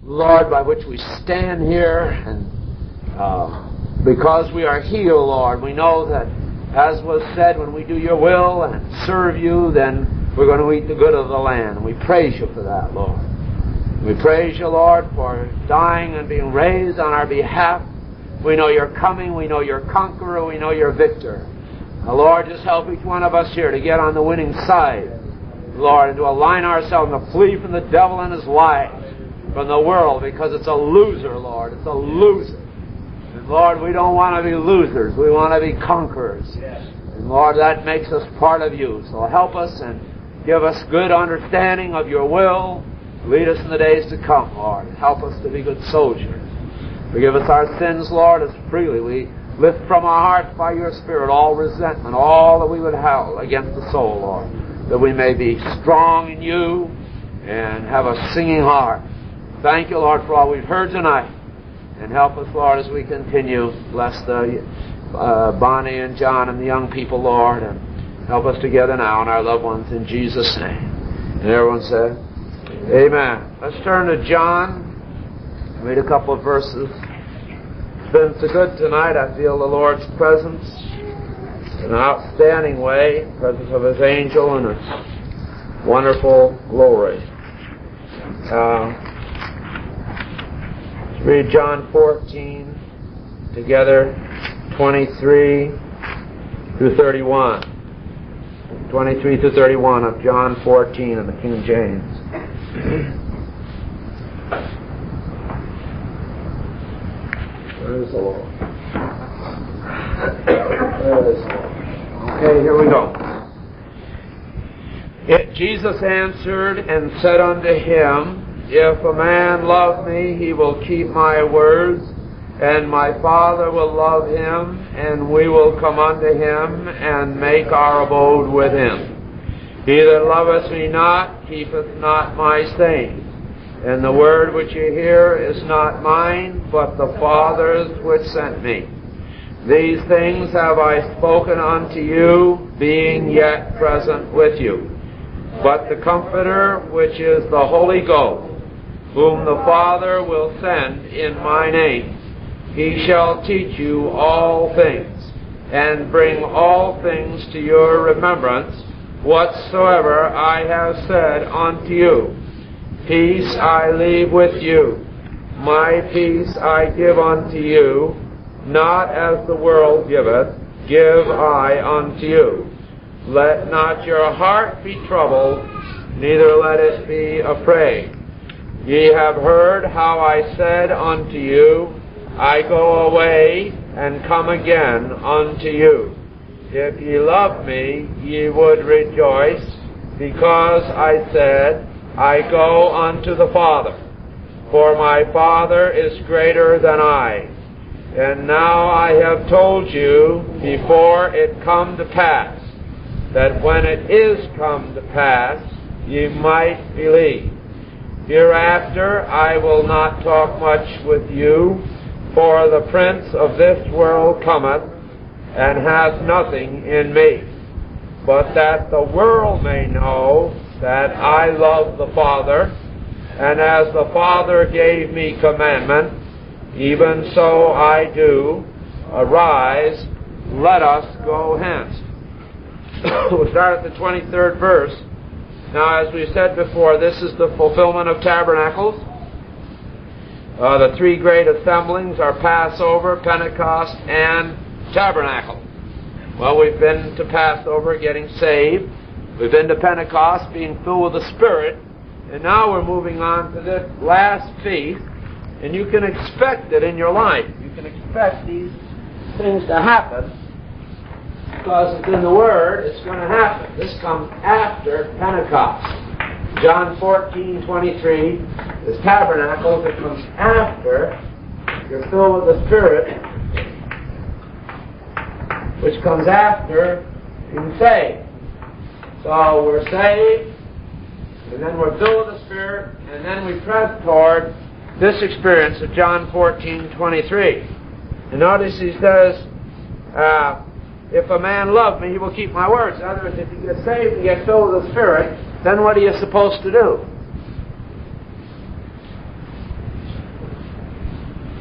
Lord, by which we stand here, and because we are healed, Lord, we know that, as was said, when we do your will and serve you, then we're going to eat the good of the land. And we praise you for that, Lord. We praise you, Lord, for dying and being raised on our behalf. We know you're coming. We know you're conqueror. We know you're victor. Now, Lord, just help each one of us here to get on the winning side, Lord, and to align ourselves and to flee from the devil and his lies, from the world, because it's a loser, Lord. It's a loser. And Lord, we don't want to be losers. We want to be conquerors. And Lord, that makes us part of you. So help us and give us good understanding of your will. Lead us in the days to come, Lord. Help us to be good soldiers. Forgive us our sins, Lord, as freely we lift from our hearts by your Spirit all resentment, all that we would have against the soul, Lord, that we may be strong in you and have a singing heart. Thank you, Lord, for all we've heard tonight. And help us, Lord, as we continue. Bless the Bonnie and John and the young people, Lord, and help us together now and our loved ones in Jesus' name. And everyone said, amen. Let's turn to John. Read a couple of verses. It's been so good tonight. I feel the Lord's presence in an outstanding way, the presence of His angel and His wonderful glory. Let's read John 14 together, 23 through 31. 23 through 31 of John 14 in the King James. Praise the Lord. Praise the Lord. Okay, here we go. Jesus answered and said unto him, If a man love me, he will keep my words, and my Father will love him, and we will come unto him, and make our abode with him. He that loveth me not, keepeth not my saying. And the word which ye hear is not mine, but the Father's which sent me. These things have I spoken unto you, being yet present with you. But the Comforter, which is the Holy Ghost, whom the Father will send in my name, He shall teach you all things, and bring all things to your remembrance, whatsoever I have said unto you. Peace I leave with you, my peace I give unto you, not as the world giveth, give I unto you. Let not your heart be troubled, neither let it be afraid. Ye have heard how I said unto you, I go away and come again unto you. If ye loved me, ye would rejoice, because I said, I go unto the Father, for my Father is greater than I. And now I have told you before it come to pass, that when it is come to pass, ye might believe. Hereafter I will not talk much with you, for the prince of this world cometh, and hath nothing in me. But that the world may know that I love the Father, and as the Father gave me commandment, even so I do. Arise, let us go hence. We'll start at the 23rd verse. Now, as we said before, this is the fulfillment of tabernacles. The three great assemblings are Passover, Pentecost, and Tabernacle. Well, we've been to Passover, getting saved. We've been to Pentecost, being filled with the Spirit. And now we're moving on to this last feast. And you can expect it in your life. You can expect these things to happen, because it's in the Word, it's going to happen. This comes after Pentecost. John 14:23 is tabernacles. It comes after you're filled with the Spirit, which comes after being saved. So we're saved, and then we're filled with the Spirit, and then we press toward this experience of John 14:23. And notice he says, if a man love me, he will keep my words. In other words, if you get saved and get filled with the Spirit, then what are you supposed to do?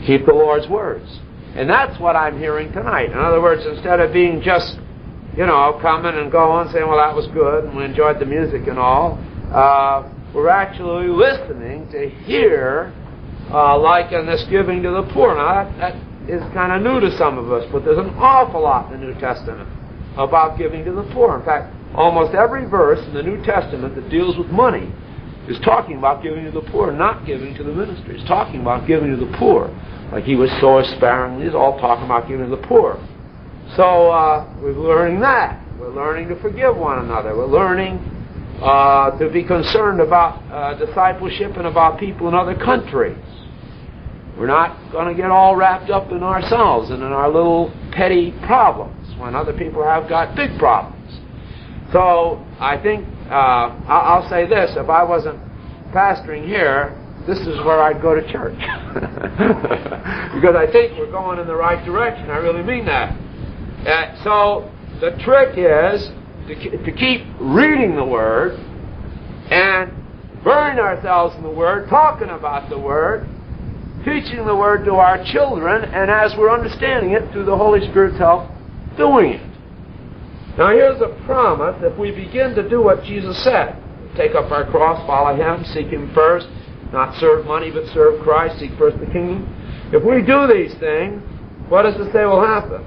keep the Lord's words. And that's what I'm hearing tonight. In other words, instead of being just, coming and going, saying, well, that was good, and we enjoyed the music and all, we're actually listening to hear, like in this giving to the poor. Now, that is kind of new to some of us, but there's an awful lot in the New Testament about giving to the poor. In fact, almost every verse in the New Testament that deals with money is talking about giving to the poor, not giving to the ministry. It's talking about giving to the poor. Like he was so sparingly, he's all talking about giving to the poor. So we're learning that. We're learning to forgive one another. We're learning to be concerned about discipleship and about people in other countries. We're not going to get all wrapped up in ourselves and in our little petty problems when other people have got big problems. So I think I'll say this: if I wasn't pastoring here, this is where I'd go to church. Because I think we're going in the right direction. I really mean that. So the trick is to keep reading the Word and burying ourselves in the Word, talking about the Word, teaching the Word to our children, and as we're understanding it, through the Holy Spirit's help, doing it. Now here's a promise: if we begin to do what Jesus said, take up our cross, follow Him, seek Him first, not serve money but serve Christ, seek first the kingdom. If we do these things, what does it say will happen?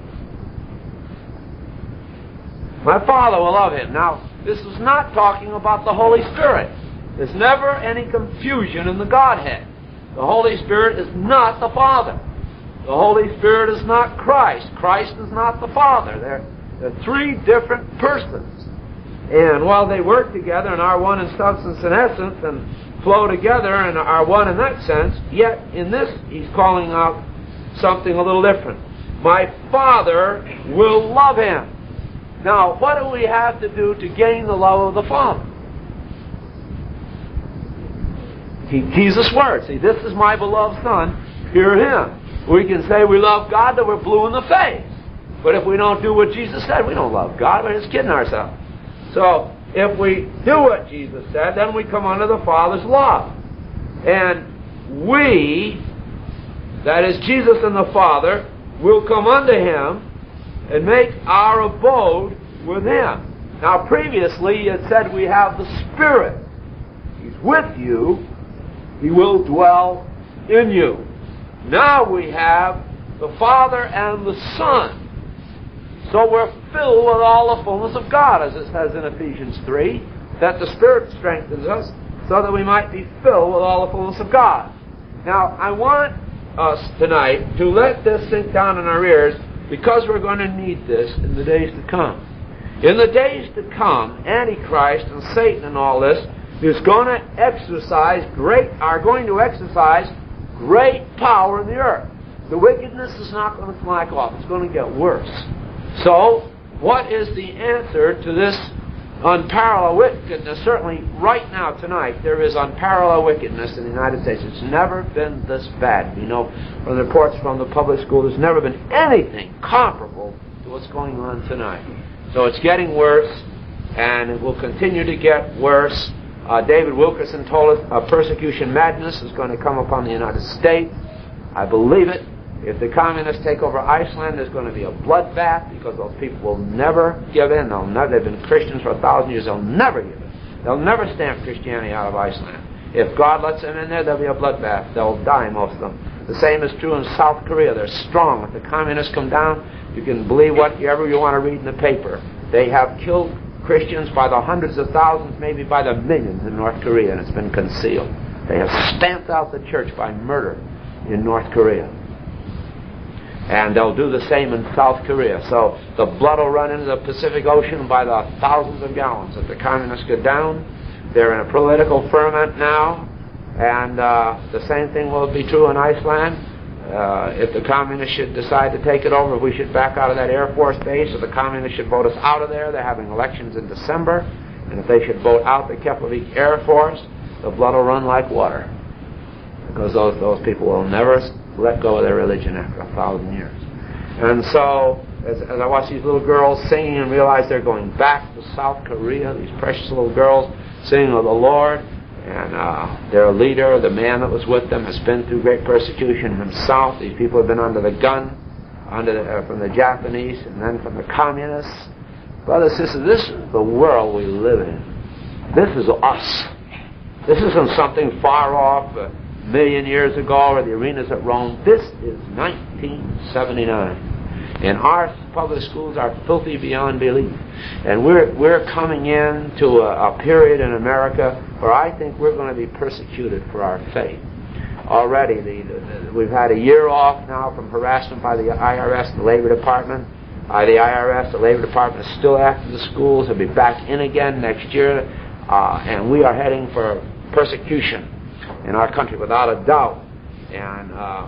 My Father will love Him. Now, this is not talking about the Holy Spirit. There's never any confusion in the Godhead. The Holy Spirit is not the Father. The Holy Spirit is not Christ. Christ is not the Father. They're three different persons. And while they work together and are one in substance and essence and flow together and are one in that sense, yet in this He's calling out something a little different. My Father will love Him. Now, what do we have to do to gain the love of the Father? Keep Jesus' word. See, this is my beloved Son, hear Him. We can say we love God till we're blue in the face. But if we don't do what Jesus said, we don't love God. We're just kidding ourselves. So, if we do what Jesus said, then we come under the Father's love. And we, that is Jesus and the Father, will come unto Him and make our abode with Him. Now, previously it said we have the Spirit. He's with you. He will dwell in you. Now we have the Father and the Son. So we're filled with all the fullness of God, as it says in Ephesians 3, that the Spirit strengthens us so that we might be filled with all the fullness of God. Now, I want us tonight to let this sink down in our ears, because we're going to need this in the days to come. In the days to come, Antichrist and Satan and all this are going to exercise great power in the earth. The wickedness is not going to slack off. It's going to get worse. So, what is the answer to this unparalleled wickedness? Certainly, right now, tonight, there is unparalleled wickedness in the United States. It's never been this bad. You know, from the reports from the public school, there's never been anything comparable to what's going on tonight. So it's getting worse, and it will continue to get worse. David Wilkerson told us persecution madness is going to come upon the United States. I believe it. If the communists take over Iceland, there's going to be a bloodbath, because those people will never give in. They've been Christians for 1,000 years. They'll never give in. They'll never stamp Christianity out of Iceland. If God lets them in there, there'll be a bloodbath. They'll die, most of them. The same is true in South Korea. They're strong. If the communists come down, you can believe whatever you want to read in the paper. They have killed Christians by the hundreds of thousands, maybe by the millions in North Korea, and it's been concealed. They have stamped out the church by murder in North Korea. And they'll do the same in South Korea. So the blood will run into the Pacific Ocean by the thousands of gallons. If the communists get down, they're in a political ferment now, and the same thing will be true in Iceland. If the communists should decide to take it over, we should back out of that Air Force base, or the communists should vote us out of there. They're having elections in December, and if they should vote out the Keflavik Air Force, the blood will run like water, because those people will never let go of their religion after 1,000 years. And so, as I watch these little girls singing and realize they're going back to South Korea, these precious little girls singing of the Lord, And their leader, the man that was with them, has been through great persecution himself. These people have been under the gun, from the Japanese and then from the communists. Brothers and sisters, this is the world we live in. This is us. This isn't something far off, a million years ago, or the arenas at Rome. This is 1979. And our public schools are filthy beyond belief. And we're coming into a period in America where I think we're going to be persecuted for our faith. Already, we've had a year off now from harassment by the IRS and the Labor Department. The IRS, the Labor Department, is still after the schools. They'll be back in again next year. And we are heading for persecution in our country, without a doubt. And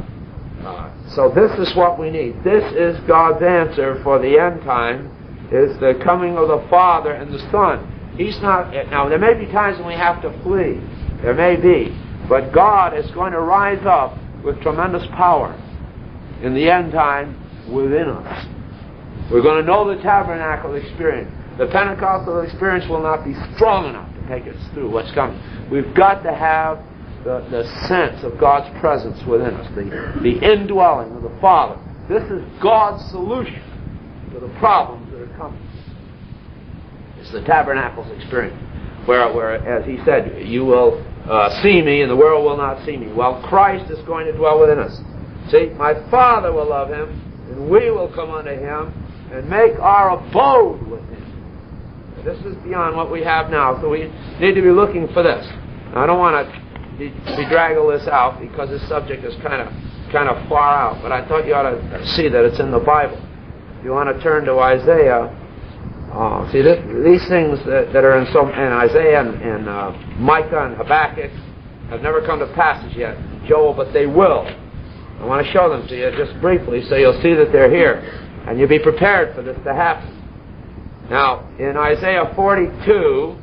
so this is what we need. This is God's answer for the end time, is the coming of the Father and the Son. He's not... Now, there may be times when we have to flee. There may be. But God is going to rise up with tremendous power in the end time within us. We're going to know the tabernacle experience. The Pentecostal experience will not be strong enough to take us through what's coming. We've got to have the sense of God's presence within us, the indwelling of the Father. This is God's solution to the problems that are coming. It's the tabernacle's experience, where as he said, you will see me and the world will not see me. Well, Christ is going to dwell within us. See, my Father will love him, and we will come unto him and make our abode with him. This is beyond what we have now, so we need to be looking for this. Now, I don't want to bedraggle this out because this subject is kind of far out, but I thought you ought to see that it's in the Bible. If you want to turn to Isaiah, see these things that are in Isaiah and Micah and Habakkuk have never come to pass as yet in Joel, but they will. I want to show them to you just briefly so you'll see that they're here, and you'll be prepared for this to happen. Now, in Isaiah 42,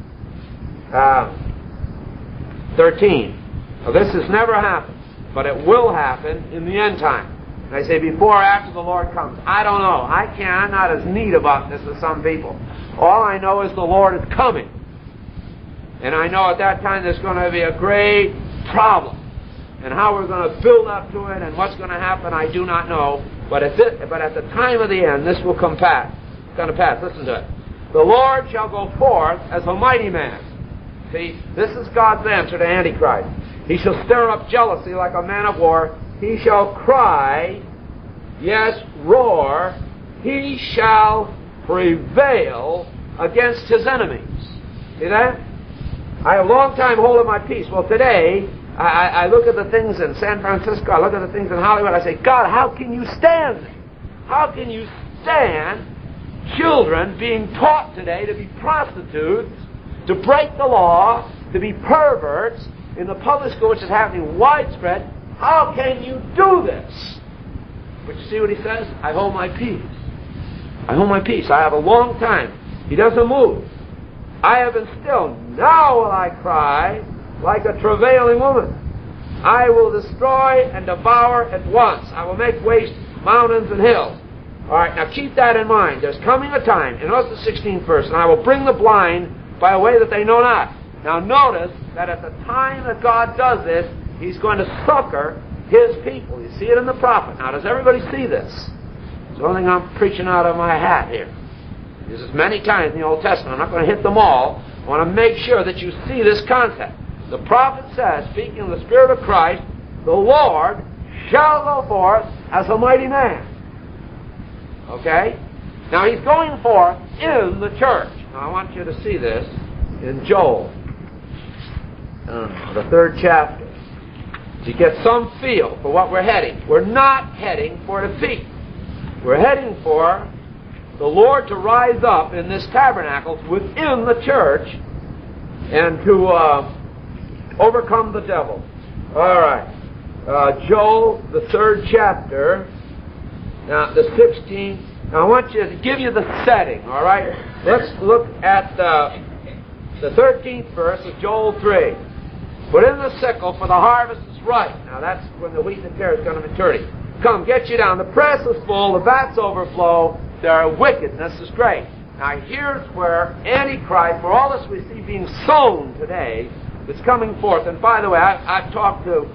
13. Now, this has never happened, but it will happen in the end time. And I say before or after the Lord comes. I don't know. I'm not as neat about this as some people. All I know is the Lord is coming. And I know at that time there's going to be a great problem. And how we're going to build up to it and what's going to happen, I do not know. But at the time of the end, this will come pass. It's going to pass. Listen to it. The Lord shall go forth as a mighty man. See, this is God's answer to Antichrist. He shall stir up jealousy like a man of war. He shall cry, yes, roar. He shall prevail against his enemies. See that? I have a long time holding my peace. Well, today, I look at the things in San Francisco, I look at the things in Hollywood, I say, God, how can you stand this? How can you stand children being taught today to be prostitutes, to break the law, to be perverts in the public school, which is happening widespread? How can you do this? But you see what he says? I hold my peace. I hold my peace. I have a long time. He doesn't move. I have been still. Now will I cry like a travailing woman. I will destroy and devour at once. I will make waste mountains and hills. All right, now keep that in mind. There's coming a time, and notice the 16th verse, and I will bring the blind by a way that they know not. Now notice that at the time that God does this, he's going to succor his people. You see it in the prophet. Now, does everybody see this? It's the only thing I'm preaching out of my hat here. This is many times in the Old Testament. I'm not going to hit them all. I want to make sure that you see this concept. The prophet says, speaking of the Spirit of Christ, the Lord shall go forth as a mighty man. Okay? Now, he's going forth in the church. Now, I want you to see this in Joel, the 3rd chapter, to get some feel for what we're heading. We're not heading for defeat. We're heading for the Lord to rise up in this tabernacle within the church and to overcome the devil. All right. Joel, the 3rd chapter, now the 16th. Now I want you to give you the setting, all right? Let's look at the 13th verse of Joel 3. Put in the sickle, for the harvest is ripe. Now that's when the wheat and the tare is going to maturity. Come, get you down. The press is full, the vats overflow, their wickedness is great. Now here's where Antichrist, for all this we see being sown today, It's coming forth. And by the way, I've talked to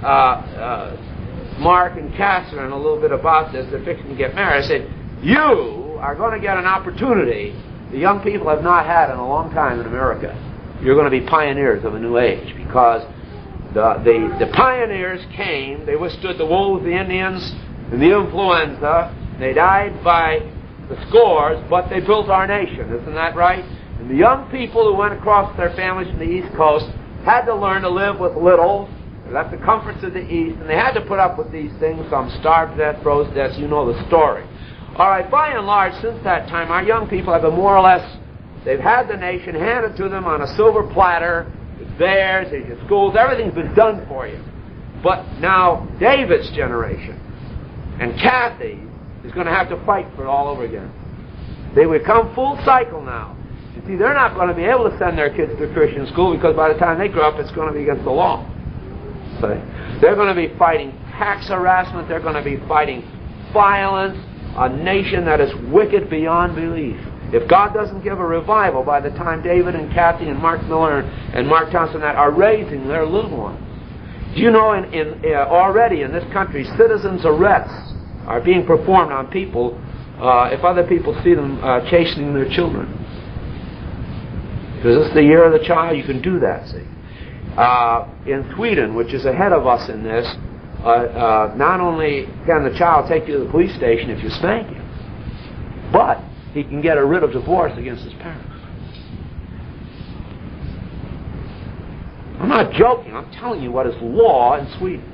Mark and Catherine a little bit about this. They're fixing to get married. I said, you are going to get an opportunity the young people have not had in a long time in America. You're going to be pioneers of a new age, because the pioneers came, they withstood the wolves, the Indians, and the influenza. They died by the scores, but they built our nation. Isn't that right? And the young people who went across with their families from the East Coast had to learn to live with little. They left the comforts of the East, and they had to put up with these things. Some starved to death, froze to death. You know the story. All right, by and large, since that time, our young people have been more or less, they've had the nation handed to them on a silver platter. It's theirs, it's your schools, everything's been done for you. But now, David's generation and Kathy is going to have to fight for it all over again. They would come full cycle now. You see, they're not going to be able to send their kids to Christian school, because by the time they grow up, it's going to be against the law. So they're going to be fighting tax harassment. They're going to be fighting violence, a nation that is wicked beyond belief. If God doesn't give a revival by the time David and Kathy and Mark Miller and Mark Thompson that are raising their little ones. Do you know already in this country, citizens' arrests are being performed on people if other people see them chastening their children? Because it's the year of the child, you can do that, see. In Sweden, which is ahead of us in this, not only can the child take you to the police station if you spank him, but he can get a writ of divorce against his parents. I'm not joking. I'm telling you what is law in Sweden.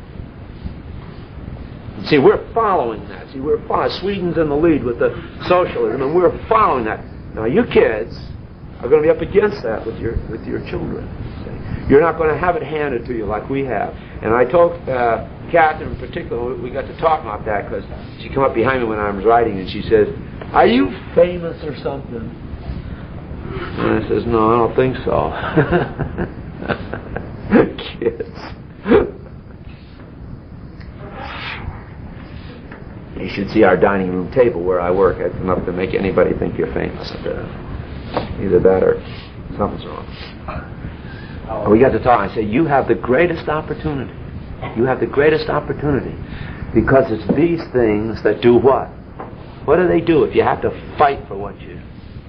See, we're following that. See, Sweden's in the lead with the socialism, and we're following that. Now, you kids are going to be up against that with your children. See? You're not going to have it handed to you like we have. And I told Catherine in particular, we got to talking about that, because she came up behind me when I was writing, and she says, "Are you famous or something?" And I says, "No, I don't think so." Kids. You should see our dining room table where I work. It's enough to make anybody think you're famous. Either that or something's wrong. We got to talk. I said, you have the greatest opportunity. You have the greatest opportunity, because it's these things that do what? What do they do if you have to fight for what you...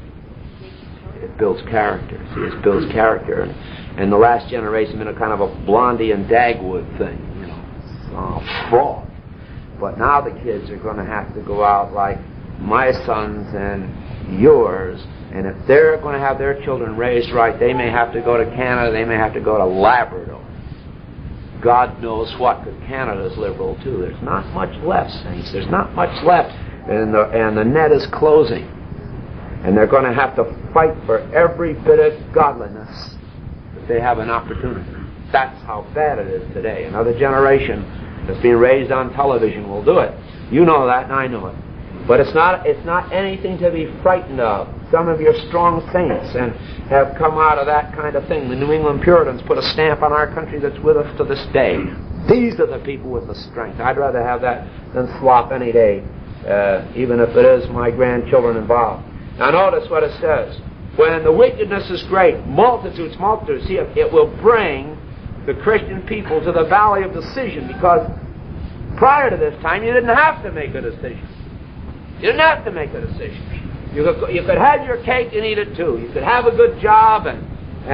It builds character. See, it builds character. And the last generation been a kind of a Blondie and Dagwood thing, you know. Fraud. But now the kids are going to have to go out like my sons and yours. And if they're going to have their children raised right, they may have to go to Canada. They may have to go to Labrador. God knows what, because Canada's liberal too. There's not much left, saints. There's not much left. And the net is closing. And they're going to have to fight for every bit of godliness if they have an opportunity. That's how bad it is today. Another generation that's being raised on television will do it. You know that, and I know it. But it's not anything to be frightened of. Some of your strong saints and have come out of that kind of thing. The New England Puritans put a stamp on our country that's with us to this day. These are the people with the strength. I'd rather have that than slop any day, even if it is my grandchildren involved. Now notice what it says. When the wickedness is great, multitudes, see, it will bring the Christian people to the valley of decision, because prior to this time you didn't have to make a decision. You didn't have to make a decision. You could have your cake and eat it too. You could have a good job and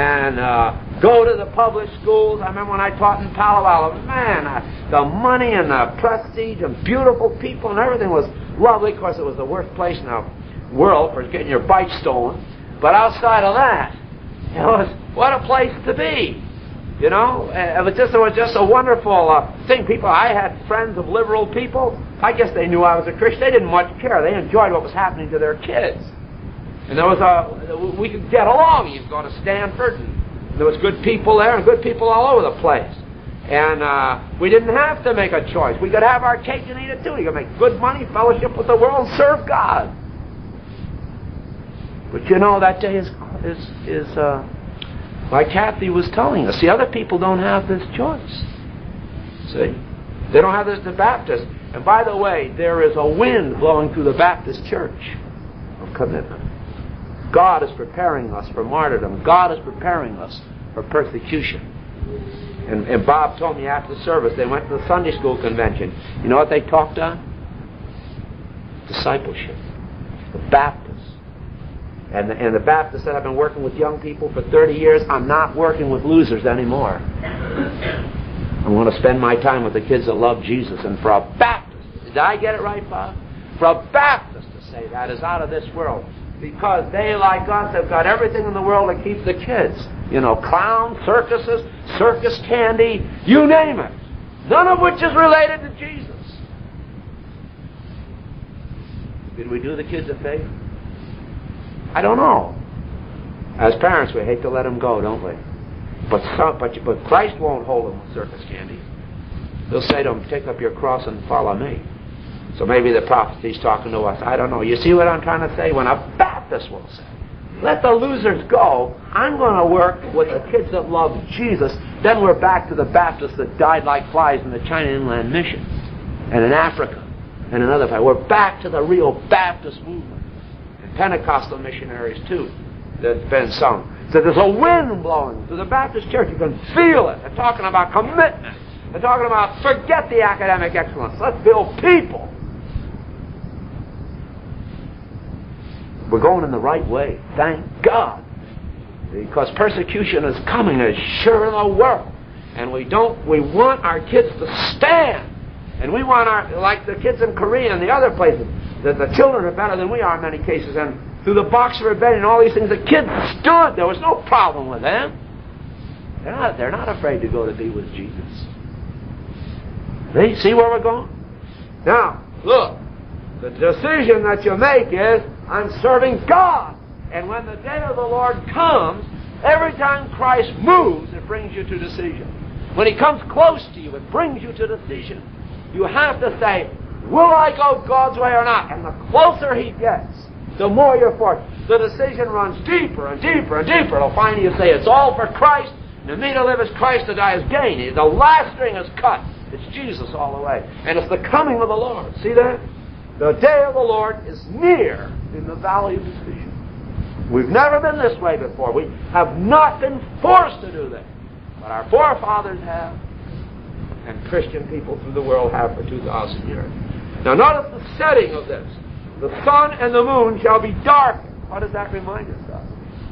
go to the public schools. I remember when I taught in Palo Alto, man, the money and the prestige and beautiful people and everything was lovely. Of course, it was the worst place in the world for getting your bike stolen. But outside of that, it was, what a place to be. You know, it was just a wonderful thing. I had friends of liberal people. I guess they knew I was a Christian. They didn't much care. They enjoyed what was happening to their kids. And we could get along. You could go to Stanford, and there was good people there and good people all over the place. And we didn't have to make a choice. We could have our cake and eat it too. You could make good money, fellowship with the world, and serve God. But you know, that day is like Kathy was telling us. The other people don't have this choice. See? They don't have this, the Baptist. And by the way, there is a wind blowing through the Baptist church of commitment. God is preparing us for martyrdom. God is preparing us for persecution. And Bob told me after the service, they went to the Sunday school convention. You know what they talked on? Discipleship. The Baptists. And the Baptists said, I've been working with young people for 30 years. I'm not working with losers anymore. I want to spend my time with the kids that love Jesus. And for a Baptist, did I get it right, Bob? For a Baptist to say that is out of this world. Because they, like us, have got everything in the world to keep the kids. You know, clowns, circuses, circus candy, you name it. None of which is related to Jesus. Did we do the kids a favor? I don't know. As parents, we hate to let them go, don't we? But Christ won't hold them with circus candy. He'll say to them, take up your cross and follow me. So maybe the prophecy's talking to us. I don't know. You see what I'm trying to say? When a Baptist will say, let the losers go, I'm going to work with the kids that love Jesus. Then we're back to the Baptists that died like flies in the China Inland Mission and in Africa and in other places. We're back to the real Baptist movement. And Pentecostal missionaries too, that's been sung. So there's a wind blowing through the Baptist church. You can feel it. They're talking about commitment. They're talking about forget the academic excellence. Let's build people. We're going in the right way. Thank God. Because persecution is coming as sure in the world. And we want our kids to stand. And we want like the kids in Korea and the other places, that the children are better than we are in many cases. And through the Boxer Rebellion and all these things, the kids stood. There was no problem with them. They're not afraid to go to be with Jesus. See where we're going? Now, look. The decision that you make is, I'm serving God. And when the day of the Lord comes, every time Christ moves, it brings you to decision. When He comes close to you, it brings you to decision. You have to say, will I go God's way or not? And the closer He gets, the more you're forced. The decision runs deeper and deeper and deeper. It'll finally you say, it's all for Christ. And to me to live is Christ, to die is gain. The last string is cut. It's Jesus all the way. And it's the coming of the Lord. See that? The day of the Lord is near in the valley of decision. We've never been this way before. We have not been forced to do this. But our forefathers have, and Christian people through the world have for 2,000 years. Now notice the setting of this. The sun and the moon shall be darkened. What does that remind us of?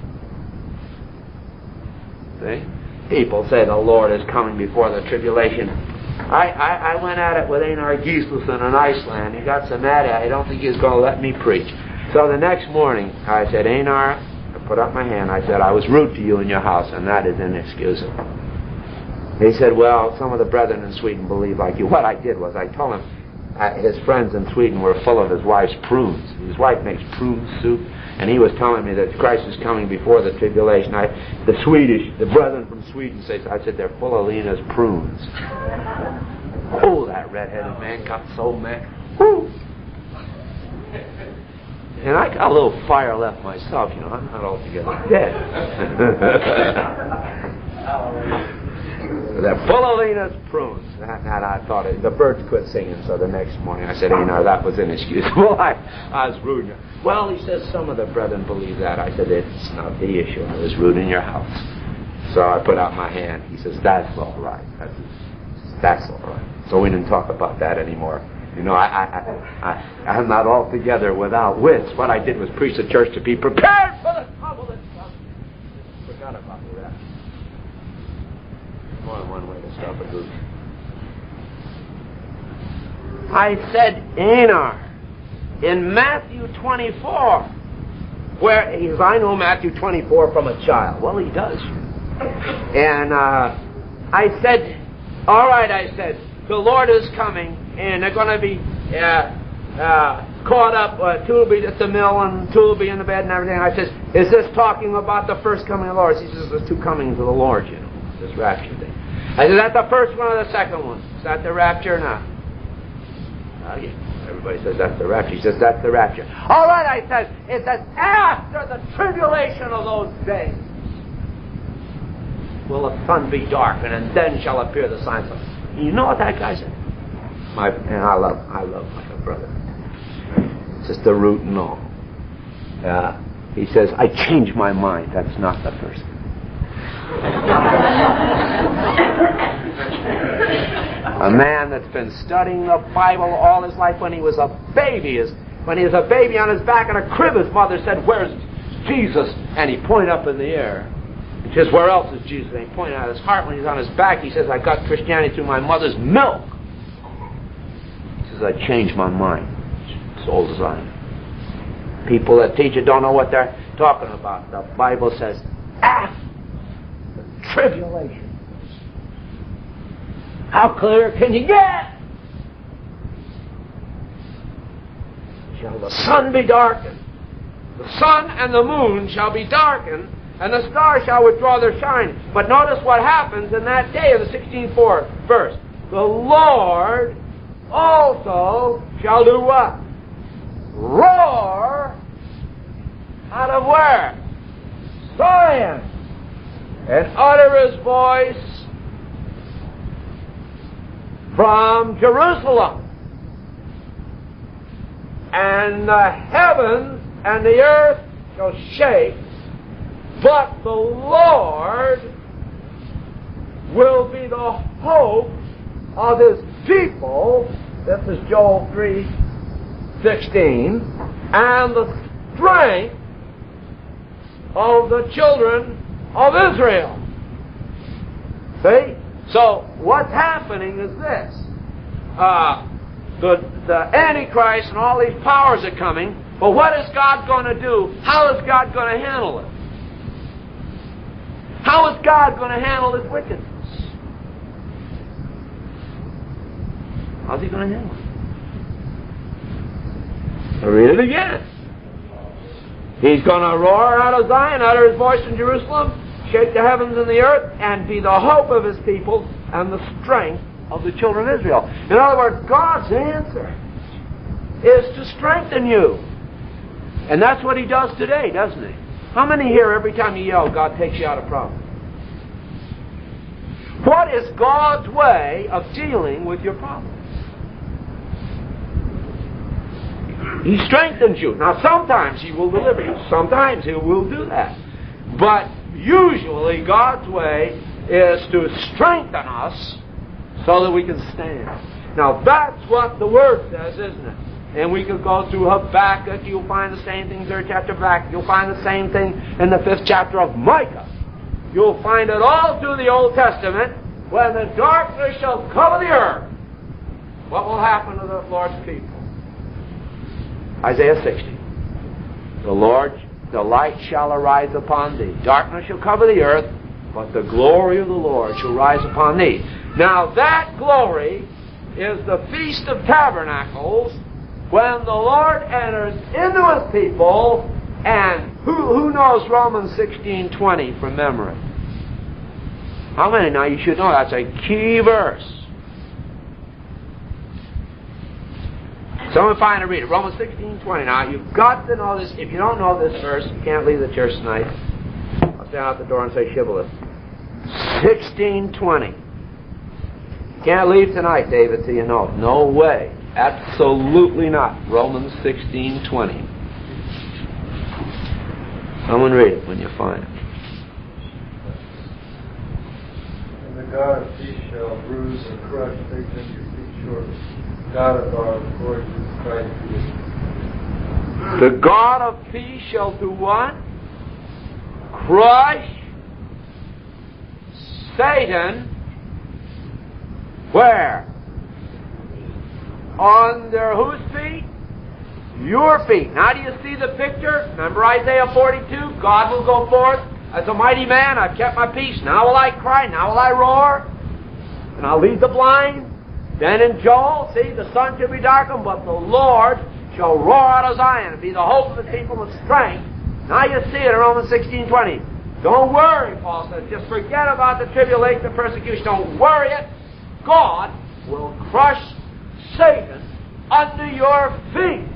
See? People say the Lord is coming before the tribulation. I went at it with Einar Gislason in Iceland. He got so mad at it, I don't think he was going to let me preach. So the next morning, I said, Einar, I put up my hand. I said, I was rude to you in your house, and that is inexcusable. He said, well, some of the brethren in Sweden believe like you. What I did was I told him his friends in Sweden were full of his wife's prunes. His wife makes prune soup, and he was telling me that Christ is coming before the tribulation. The brethren from Sweden say, I said, they're full of Lena's prunes. Oh, that red-headed man got so mad. Woo! And I got a little fire left myself, you know. I'm not altogether dead. They're full of Lena's prunes. And I thought the birds quit singing, so the next morning I said, Einar, that was inexcusable. I was rude. Well, he says, some of the brethren believe that. I said, it's not the issue. I was rude in your house. So I put out my hand. He says, that's all right. That's all right. So we didn't talk about that anymore. You know, I'm not altogether without wits. What I did was preach the church to be prepared for the trouble that's coming. Forgot about the rest. More than one way to stop a goose. I said, Einar, in Matthew 24, where he says, I know Matthew 24 from a child. Well, he does. And I said, all right, I said, the Lord is coming, and they're going to be caught up. Two will be at the mill, and two will be in the bed and everything. I says, is this talking about the first coming of the Lord? He says, there's two comings of the Lord, you know, this rapture thing. I said, is that the first one or the second one? Is that the rapture or not? Everybody says that's the rapture. He says, that's the rapture. All right, I said, it says, after the tribulation of those days will the sun be darkened, and then shall appear the signs of it. You know what that guy said? And I love my brother. Just the root and all. He says, I changed my mind. That's not the first one. A man that's been studying the Bible all his life. When he was a baby, when he was a baby on his back in a crib, his mother said, "Where's Jesus?" And he pointed up in the air. He says, "Where else is Jesus?" And he pointed at his heart. When he's on his back, he says, "I got Christianity through my mother's milk." He says, "I changed my mind. It's old as I am." People that teach it don't know what they're talking about. The Bible says, after the tribulation. How clear can you get? Shall the sun be darkened? The sun and the moon shall be darkened, and the stars shall withdraw their shine. But notice what happens in that day of the 16th verse. The Lord also shall do what? Roar out of where? Zion. And utter his voice from Jerusalem. And the heavens and the earth shall shake, but the Lord will be the hope of his people. This is Joel 3:16. And the strength of the children of Israel. See? So, what's happening is this. The Antichrist and all these powers are coming, but what is God going to do? How is God going to handle it? How is God going to handle this wickedness? How's he going to handle it? I'll read it again. He's going to roar out of Zion, utter his voice in Jerusalem, shake the heavens and the earth, and be the hope of his people and the strength of the children of Israel. In other words, God's answer is to strengthen you. And that's what he does today, doesn't he? How many here, every time you yell, God takes you out of problem? What is God's way of dealing with your problems? He strengthens you. Now, sometimes he will deliver you. Sometimes he will do that. But usually God's way is to strengthen us so that we can stand. Now, that's what the Word says, isn't it? And we could go through Habakkuk. You'll find the same thing in the 3rd chapter of Habakkuk. You'll find the same thing in the 5th chapter of Micah. You'll find it all through the Old Testament. When the darkness shall cover the earth, what will happen to the Lord's people? Isaiah 60. The light shall arise upon thee. Darkness shall cover the earth, but the glory of the Lord shall rise upon thee. Now that glory is the Feast of Tabernacles, when the Lord enters into his people. And who knows Romans 16:20 from memory? How many? Now you should know that's a key verse. Someone find and read it. Romans 16:20. Now you've got to know this. If you don't know this verse, you can't leave the church tonight. I'll stand out the door and say shibboleth. 16:20. Can't leave tonight, David, till you know it. No way. Absolutely not. Romans 16:20. Someone read it when you find it. And the God of peace shall bruise and crush Satan under your feet shortly. God of our Lord Jesus Christ be with you. The God of peace shall do what? Crush Satan. Where? Under whose feet? Your feet. Now do you see the picture? Remember Isaiah 42? God will go forth as a mighty man. I've kept my peace. Now will I cry. Now will I roar. And I'll lead the blind. Then in Joel, see, the sun shall be darkened, but the Lord shall roar out of Zion and be the hope of the people with strength. Now you see it in Romans 16:20. Don't worry, Paul says. Just forget about the tribulation and persecution. Don't worry it. God will crush Satan under your feet.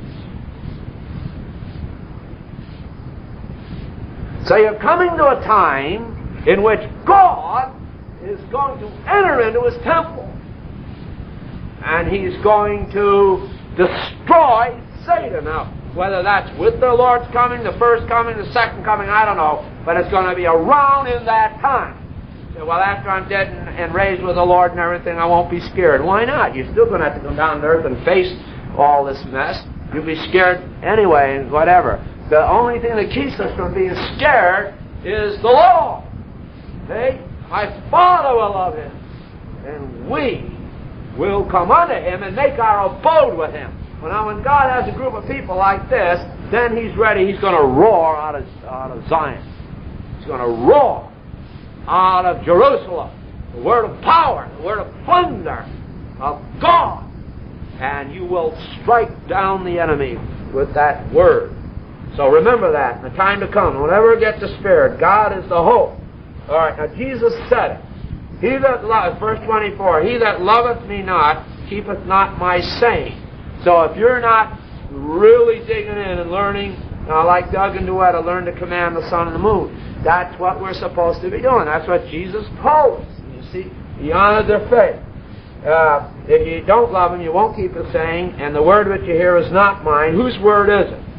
So you're coming to a time in which God is going to enter into his temple. And he's going to destroy Satan. Now, whether that's with the Lord's coming, the first coming, the second coming, I don't know. But it's going to be around in that time. say, well, after I'm dead and raised with the Lord and everything, I won't be scared. Why not? You're still going to have to come down to earth and face all this mess. You'll be scared anyway and whatever. The only thing that keeps us from being scared is the Lord. See? My Father will love him, and we will come unto him and make our abode with him. Well, now, when God has a group of people like this, then he's ready. He's going to roar out of Zion. He's going to roar out of Jerusalem. The word of power, the word of thunder of God. And you will strike down the enemy with that word. So remember that in the time to come. Don't ever get despaired. God is the hope. All right, now Jesus said it. He that loveth, verse 24, he that loveth me not, keepeth not my saying. So if you're not really digging in and learning, like Doug and Duetta learn to command the sun and the moon, that's what we're supposed to be doing. That's what Jesus told us. You see, he honored their faith. If you don't love him, you won't keep his saying, and the word which you hear is not mine. Whose word is it?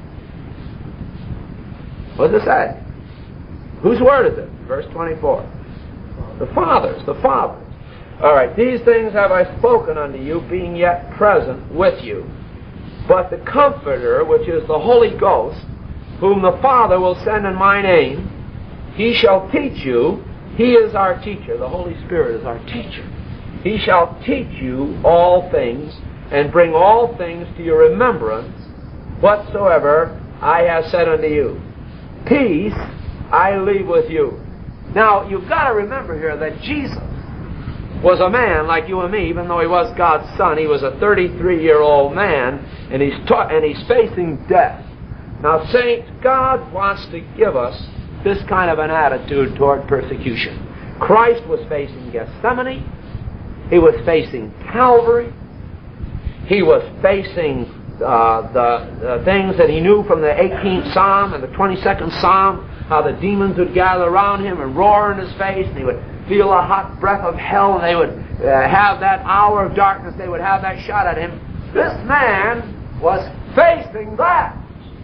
What does it say? Whose word is it? Verse 24. The Father's. The Father's. All right, these things have I spoken unto you, being yet present with you. But the Comforter, which is the Holy Ghost, whom the Father will send in my name, he shall teach you. He is our teacher. The Holy Spirit is our teacher. He shall teach you all things, and bring all things to your remembrance, whatsoever I have said unto you. Peace I leave with you. Now, you've got to remember here that Jesus was a man like you and me, even though he was God's Son. He was a 33-year-old man, and he's facing death. Now, saints, God wants to give us this kind of an attitude toward persecution. Christ was facing Gethsemane. He was facing Calvary. He was facing the things that he knew from the 18th Psalm and the 22nd Psalm, how the demons would gather around him and roar in his face, and he would feel a hot breath of hell, and they would have that hour of darkness, they would have that shot at him. This man was facing that.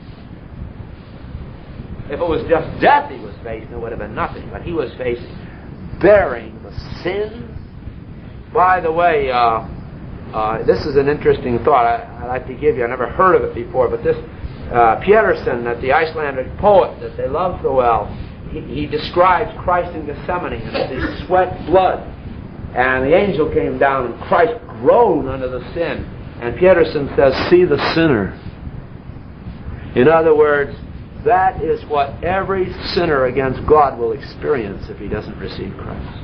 If it was just death he was facing, it would have been nothing, but he was facing bearing the sin. By the way, this is an interesting thought I'd like to give you. I never heard of it before, but this Pedersen, that the Icelandic poet that they love so well, he describes Christ in Gethsemane, and as he sweat blood, and the angel came down, and Christ groaned under the sin, and Pedersen says, see the sinner. In other words, that is what every sinner against God will experience if he doesn't receive Christ.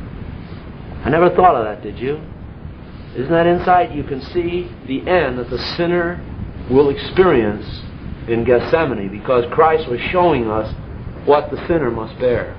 I never thought of that, did you? Isn't that insight? You can see the end that the sinner will experience in Gethsemane, because Christ was showing us what the sinner must bear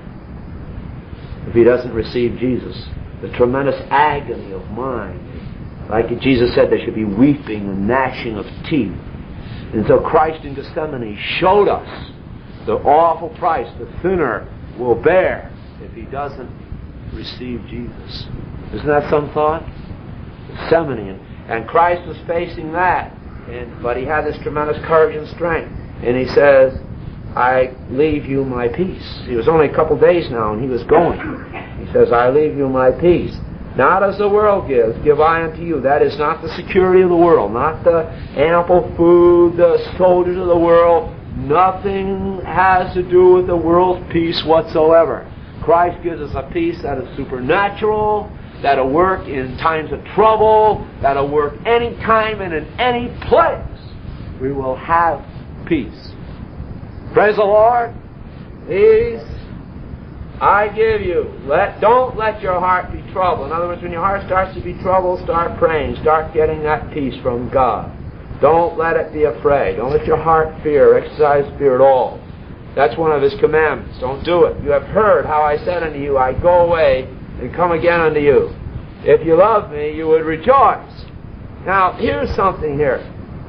if he doesn't receive Jesus. The tremendous agony of mind. Like Jesus said, there should be weeping and gnashing of teeth. And so Christ in Gethsemane showed us the awful price the sinner will bear if he doesn't receive Jesus. Isn't that some thought? Gethsemane. And Christ was facing that. But he had this tremendous courage and strength. And he says, I leave you my peace. It was only a couple days now and he was going. He says, I leave you my peace. Not as the world gives, give I unto you. That is not the security of the world, not the ample food, the soldiers of the world. Nothing has to do with the world's peace whatsoever. Christ gives us a peace that is supernatural, that'll work in times of trouble, that'll work any time and in any place. We will have peace. Praise the Lord. Peace I give you. Don't let your heart be troubled. In other words, when your heart starts to be troubled, start praying. Start getting that peace from God. Don't let it be afraid. Don't let your heart fear, exercise fear at all. That's one of his commandments. Don't do it. You have heard how I said unto you, I go away and come again unto you. If you love me, you would rejoice. Now, here's something here.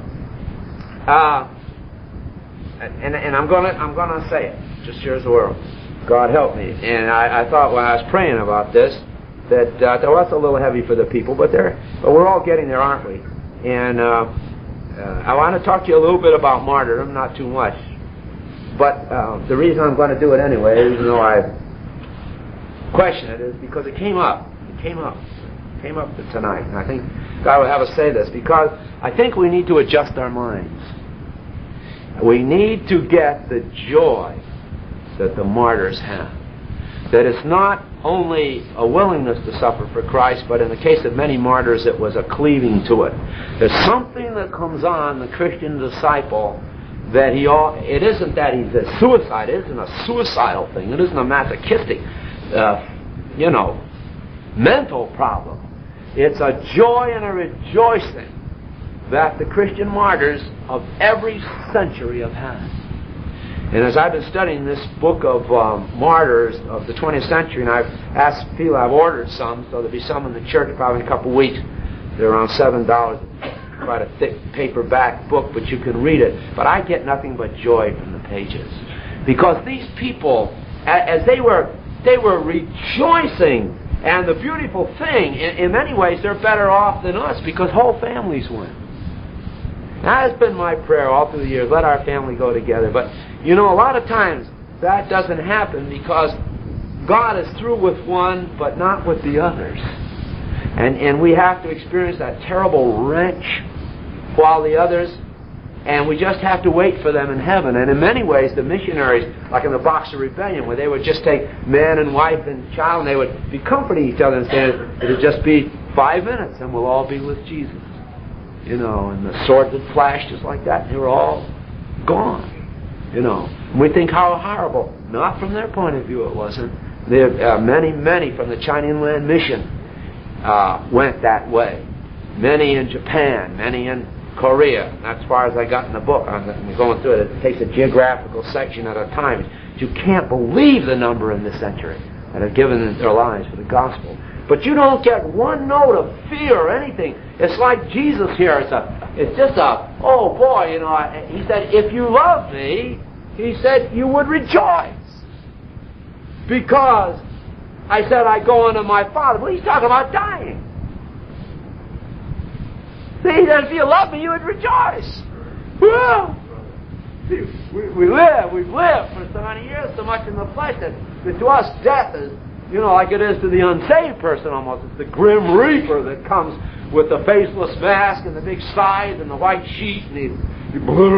And I'm gonna say it. Just here's the world. God help me. And I thought when I was praying about this that well, that's a little heavy for the people, but we're all getting there, aren't we? And I want to talk to you a little bit about martyrdom, not too much. But the reason I'm going to do it anyway, even though question it is because it came up. It came up tonight. And I think God will have us say this because I think we need to adjust our minds. We need to get the joy that the martyrs have. That it's not only a willingness to suffer for Christ, but in the case of many martyrs, it was a cleaving to it. There's something that comes on the Christian disciple that it isn't that he's a suicide. It isn't a suicidal thing. It isn't a masochistic, mental problem. It's a joy and a rejoicing that the Christian martyrs of every century have had. And as I've been studying this book of martyrs of the 20th century, and I've asked people, I've ordered some, so there'll be some in the church probably in a couple of weeks. They're around $7. Quite a thick paperback book, but you can read it. But I get nothing but joy from the pages. Because these people, as they were rejoicing, and the beautiful thing, in many ways, they're better off than us because whole families went. That has been my prayer all through the years. Let our family go together. But, a lot of times that doesn't happen because God is through with one, but not with the others. And we have to experience that terrible wrench while the others, and we just have to wait for them in heaven. And in many ways, the missionaries, like in the Boxer Rebellion, where they would just take man and wife and child, and they would be comforting each other and saying, it'll just be 5 minutes and we'll all be with Jesus. And the swords would flash just like that, and they were all gone. And we think how horrible. Not from their point of view, it wasn't. Many from the China Inland Mission went that way. Many in Japan, many in Korea. That's as far as I got in the book. I'm going through it. It takes a geographical section at a time. You can't believe the number in this century that have given their lives for the gospel. But you don't get one note of fear or anything. It's like Jesus here. It's just oh boy, he said, if you love me, he said, you would rejoice. Because I said, I go unto my Father. Well, he's talking about dying. See, he said, if you love me, you would rejoice. Well, see, we've lived for so many years, so much in the flesh, that to us death is, like it is to the unsaved person almost. It's the grim reaper that comes with the faceless mask and the big scythe and the white sheet, and he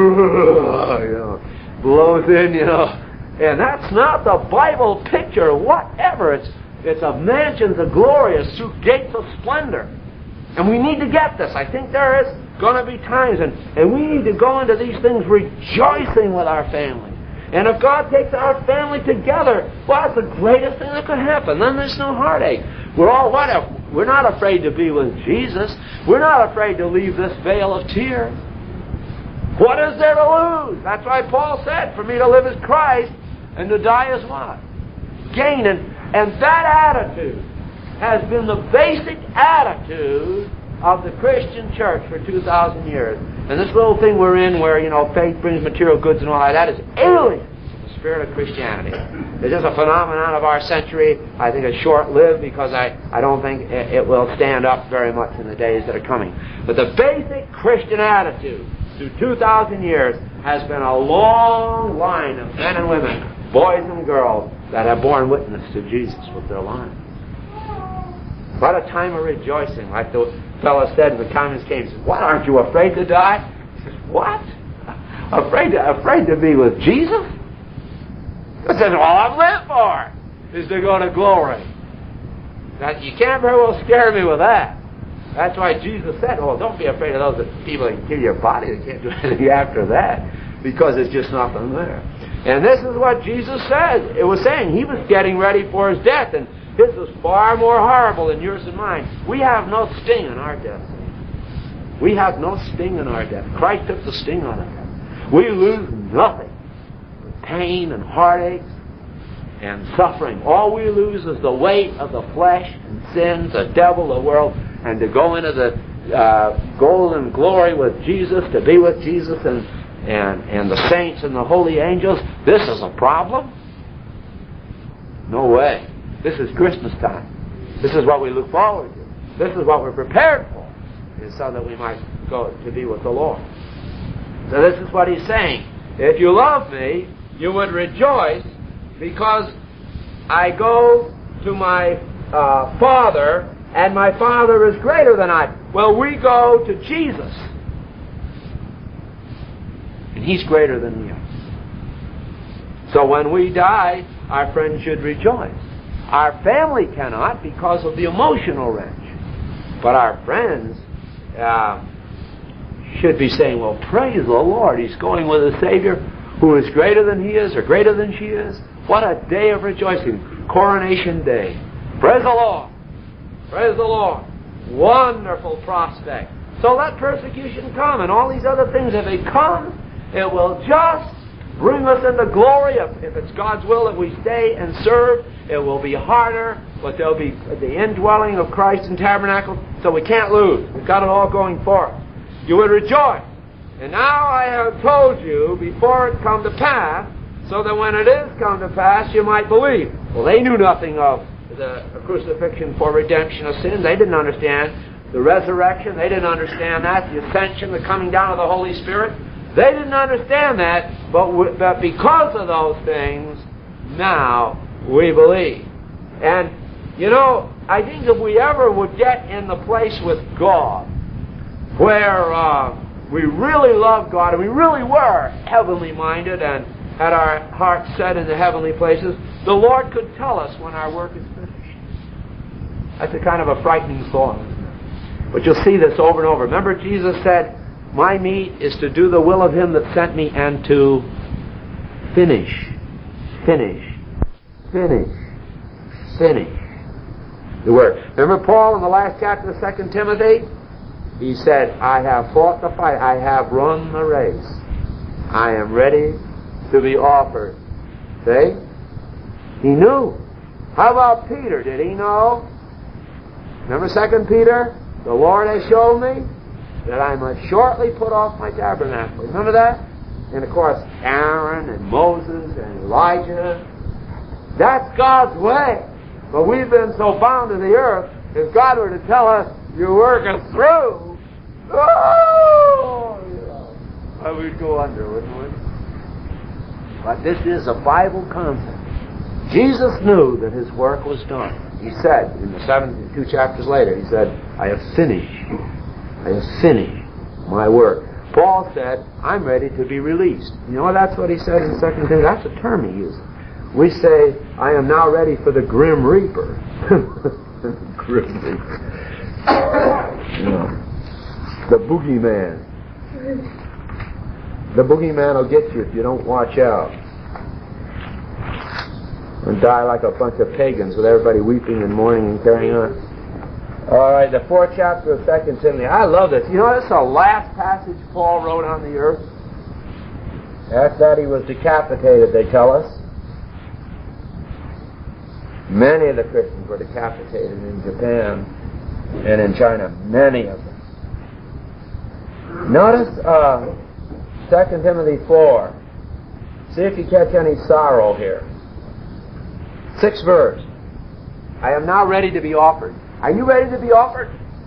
blows in, And that's not the Bible picture, whatever. It's a mansions of glory, it's through gates of splendor. And we need to get this. I think there is going to be times, and we need to go into these things rejoicing with our family. And if God takes our family together, well, that's the greatest thing that could happen. Then there's no heartache. We're not afraid to be with Jesus. We're not afraid to leave this vale of tears. What is there to lose? That's why Paul said, for me to live is Christ, and to die is what? Gain. And that attitude has been the basic attitude of the Christian church for 2,000 years. And this little thing we're in where, faith brings material goods and all that is alien to the spirit of Christianity. It's just a phenomenon of our century. I think it's short-lived because I don't think it will stand up very much in the days that are coming. But the basic Christian attitude through 2,000 years has been a long line of men and women, boys and girls, that have borne witness to Jesus with their lives. What a time of rejoicing. Like the fellow said in the Communist Games, what, aren't you afraid to die? He says, what? Afraid to be with Jesus? He says, all I've lived for is to go to glory. Now, you can't very well scare me with that. That's why Jesus said, don't be afraid of those people that can kill your body. They can't do anything after that because it's just nothing there. And this is what Jesus said. It was saying he was getting ready for his death, and his was far more horrible than yours and mine. We have no sting in our death. We have no sting in our death. Christ took the sting on it. We lose nothing. Pain and heartaches and suffering. All we lose is the weight of the flesh and sins, the devil, the world, and to go into the golden glory with Jesus, to be with Jesus and the saints and the holy angels. This is a problem? No way. This is Christmas time. This is what we look forward to. This is what we're prepared for, is so that we might go to be with the Lord. So this is what he's saying. If you love me, you would rejoice because I go to my Father, and my Father is greater than I. Well, we go to Jesus, and He's greater than we are. So when we die, our friends should rejoice. Our family cannot because of the emotional wrench. But our friends should be saying, well, praise the Lord, he's going with a Savior who is greater than he is or greater than she is. What a day of rejoicing. Coronation Day. Praise the Lord. Praise the Lord. Wonderful prospect. So let persecution come and all these other things. If they come, it will just bring us into glory. If it's God's will that we stay and serve, it will be harder, but there'll be the indwelling of Christ in tabernacle, so we can't lose. We've got it all going for us. You would rejoice. And now I have told you before it come to pass, so that when it is come to pass, you might believe. Well, they knew nothing of the crucifixion for redemption of sin. They didn't understand the resurrection. They didn't understand that, the ascension, the coming down of the Holy Spirit. They didn't understand that, but because of those things, now we believe. And, you know, I think if we ever would get in the place with God where we really love God and we really were heavenly minded and had our hearts set in the heavenly places, the Lord could tell us when our work is finished. That's a kind of a frightening thought, isn't it? But you'll see this over and over. Remember, Jesus said, my meat is to do the will of Him that sent me and to finish the work. Remember Paul in the last chapter of 2 Timothy? He said, I have fought the fight. I have run the race. I am ready to be offered. See? He knew. How about Peter? Did he know? Remember 2 Peter? The Lord has shown me that I must shortly put off my tabernacle. Remember that? And of course, Aaron and Moses and Elijah. That's God's way. But we've been so bound to the earth, if God were to tell us, your work is through, we'd go under, wouldn't we? But this is a Bible concept. Jesus knew that His work was done. He said, in the 2 chapters later, He said, I have finished my work. Paul said, I'm ready to be released. You know, that's what he said in 2 Timothy. That's a term he uses. We say, I am now ready for the grim reaper. Grim reaper. The boogeyman. The boogeyman will get you if you don't watch out. And die like a bunch of pagans with everybody weeping and mourning and carrying on. All right, the 4th chapter of 2 Timothy. I love this. You know, this is the last passage Paul wrote on the earth. After that, he was decapitated, they tell us. Many of the Christians were decapitated in Japan and in China. Many of them. Notice 2 Timothy 4. See if you catch any sorrow here. 6th verse. I am now ready to be offered. Are you ready to be offered?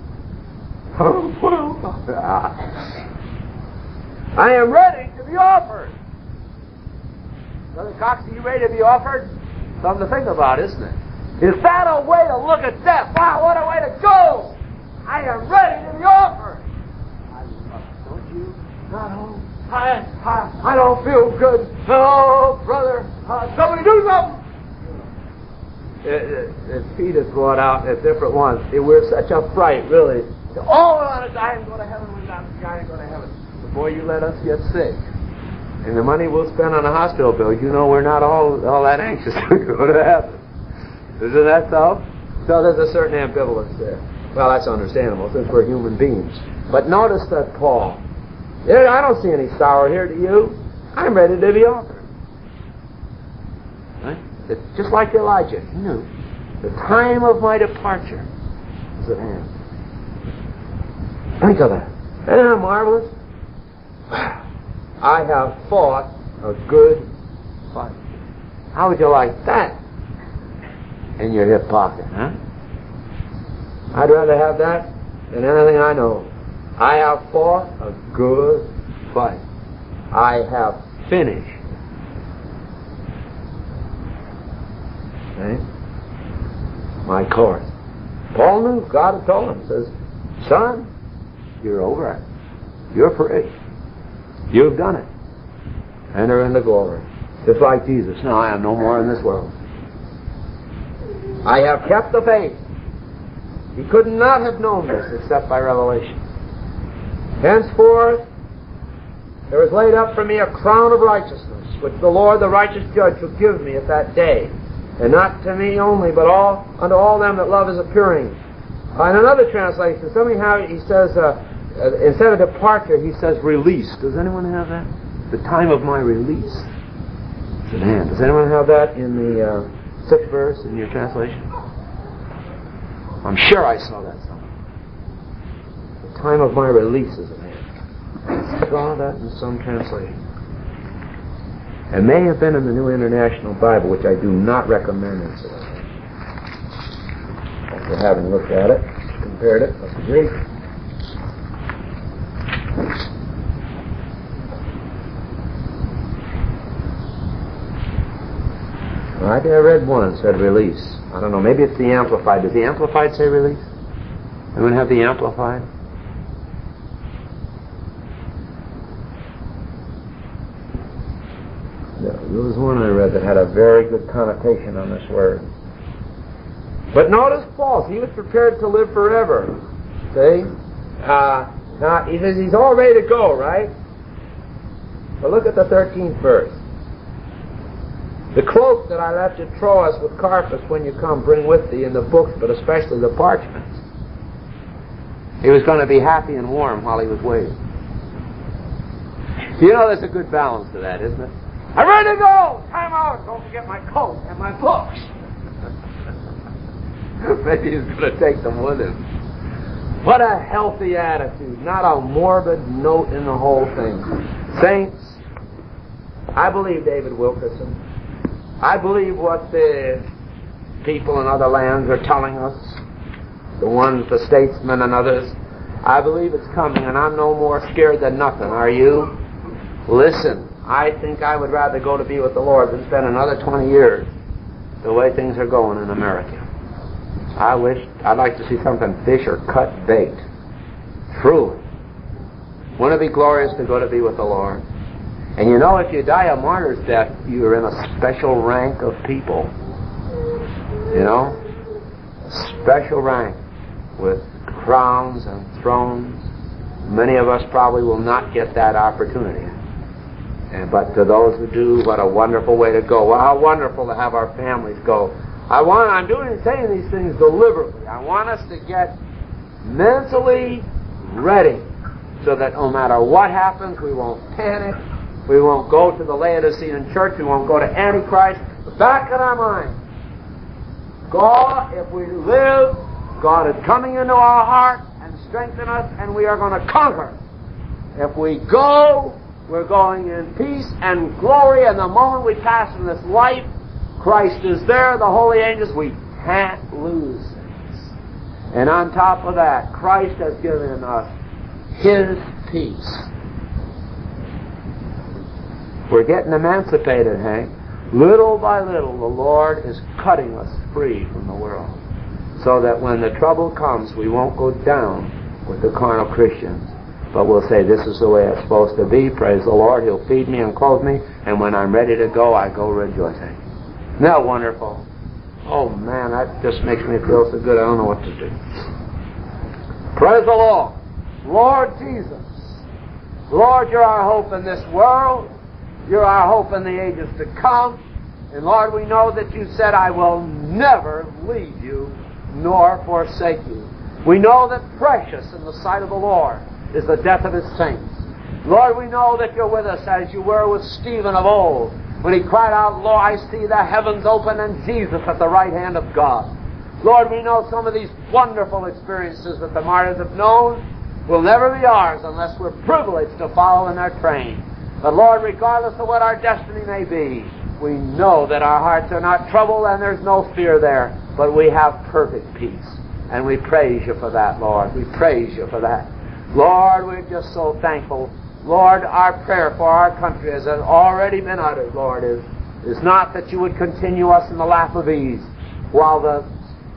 I am ready to be offered. Brother Cox, are you ready to be offered? Something to think about, isn't it? Is that a way to look at death? Wow, what a way to go! I am ready to be offered. I love it, don't you? Not home. I don't feel good. Oh, brother, somebody do something. Peter's brought out at different ones. We're such a fright, really. Oh, we're on a guy and go to heaven. We're on a guy and go to heaven. The more you let us get sick, and the money we'll spend on a hospital bill, you know we're not all that anxious to go to heaven. Isn't that so? So there's a certain ambivalence there. Well, that's understandable since we're human beings. But notice that Paul, I don't see any sorrow here to you. I'm ready to be offered. Right? It's just like Elijah. He knew the time of my departure is at hand. Think of that. Isn't that marvelous? I have fought a good fight. How would you like that in your hip pocket, huh? I'd rather have that than anything I know. I have fought a good fight. I have finished. Okay? my course. Paul knew. God had told him. He says, son, you're over it. You're free. You've done it. Enter into glory. Just like Jesus. Now I am no more in this world. I have kept the faith. He could not have known this except by revelation. Henceforth, there is laid up for me a crown of righteousness, which the Lord, the righteous judge, shall give me at that day. And not to me only, but unto all them that love is appearing. In another translation, somehow he says, instead of departure, he says release. Does anyone have that? The time of my release. Does anyone have that in the 6th verse in your translation? I'm sure I saw that somewhere. The time of my release is at hand. I saw that in some translation. It may have been in the New International Bible, which I do not recommend, incidentally. After having looked at it, compared it with the Greek. I think I read one that said release. I don't know, maybe it's the Amplified. Does the Amplified say release? Anyone have the Amplified? No, there was one I read that had a very good connotation on this word. But notice Paul, he was prepared to live forever. See? Now, he says he's all ready to go, right? But look at the 13th verse. The cloak that I left at Troas with Carpus when you come, bring with thee, in the books, but especially the parchments. He was going to be happy and warm while he was waiting. You know, there's a good balance to that, isn't it? I'm ready to go! Time out! Don't forget my coat and my books. Maybe he's going to take them with him. What a healthy attitude. Not a morbid note in the whole thing. Saints, I believe David Wilkerson. I believe what the people in other lands are telling us. The statesmen and others. I believe it's coming, and I'm no more scared than nothing. Are you? Listen, I think I would rather go to be with the Lord than spend another 20 years the way things are going in America. I'd like to see something fish or cut bait. Truly. Wouldn't it be glorious to go to be with the Lord? And you know, if you die a martyr's death, you're in a special rank of people. You know? A special rank with crowns and thrones. Many of us probably will not get that opportunity. But to those who do, what a wonderful way to go. Well, how wonderful to have our families go. I'm saying these things deliberately. I want us to get mentally ready so that no matter what happens, we won't panic. We won't go to the Laodicean church. We won't go to Antichrist. But back in our mind, God, if we live, God is coming into our heart and strengthen us, and we are going to conquer. If we go, we're going in peace and glory, and the moment we pass from this life, Christ is there, the holy angels, we can't lose things. And on top of that, Christ has given us His peace. We're getting emancipated, Hank. Little by little, the Lord is cutting us free from the world, so that when the trouble comes, we won't go down with the carnal Christians, but we'll say, this is the way it's supposed to be. Praise the Lord. He'll feed me and clothe me, and when I'm ready to go, I go rejoicing. Isn't that wonderful? Oh, man, that just makes me feel so good, I don't know what to do. Praise the Lord. Lord Jesus. Lord, you're our hope in this world. You're our hope in the ages to come. And Lord, we know that you said, I will never leave you nor forsake you. We know that precious in the sight of the Lord is the death of His saints. Lord, we know that you're with us as you were with Stephen of old, when he cried out, Lord, I see the heavens open and Jesus at the right hand of God. Lord, we know some of these wonderful experiences that the martyrs have known will never be ours unless we're privileged to follow in their train. But Lord, regardless of what our destiny may be, we know that our hearts are not troubled and there's no fear there, but we have perfect peace. And we praise you for that, Lord. We praise you for that. Lord, we're just so thankful. Lord, our prayer for our country, as has already been uttered, Lord, is not that you would continue us in the lap of ease while the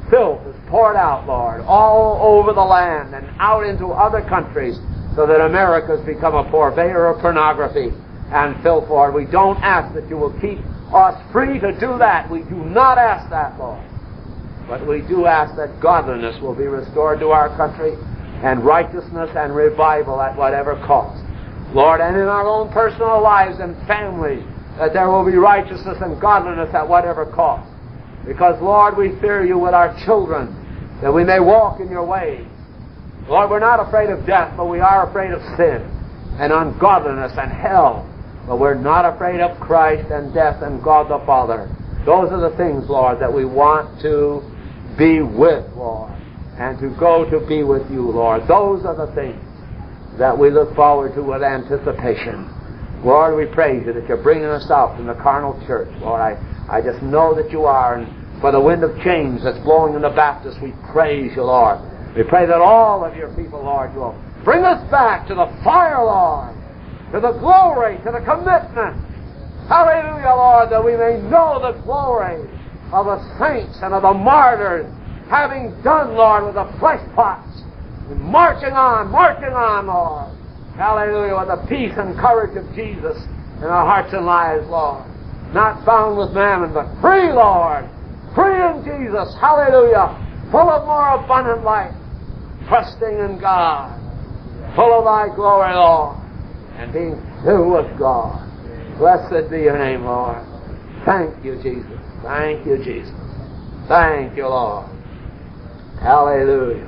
filth is poured out, Lord, all over the land and out into other countries, so that America's become a purveyor of pornography and filth, Lord. We don't ask that you will keep us free to do that. We do not ask that, Lord. But we do ask that godliness will be restored to our country, and righteousness and revival at whatever cost. Lord, and in our own personal lives and families, that there will be righteousness and godliness at whatever cost. Because, Lord, we fear you with our children, that we may walk in your ways. Lord, we're not afraid of death, but we are afraid of sin and ungodliness and hell. But we're not afraid of Christ and death and God the Father. Those are the things, Lord, that we want to be with, Lord, and to go to be with you, Lord. Those are the things that we look forward to with anticipation. Lord, we praise you that you're bringing us out from the carnal church. Lord, I just know that you are. And for the wind of change that's blowing in the Baptist, we praise you, Lord. We pray that all of your people, Lord, will bring us back to the fire, Lord, to the glory, to the commitment. Hallelujah, Lord, that we may know the glory of the saints and of the martyrs, having done, Lord, with the flesh pots, and marching on, Lord. Hallelujah, with the peace and courage of Jesus in our hearts and lives, Lord. Not bound with mammon, but free, Lord. Free in Jesus. Hallelujah. Full of more abundant life. Trusting in God. Full of thy glory, Lord. And being filled with God. Blessed be your name, Lord. Thank you, Jesus. Thank you, Jesus. Thank you, Lord. Hallelujah.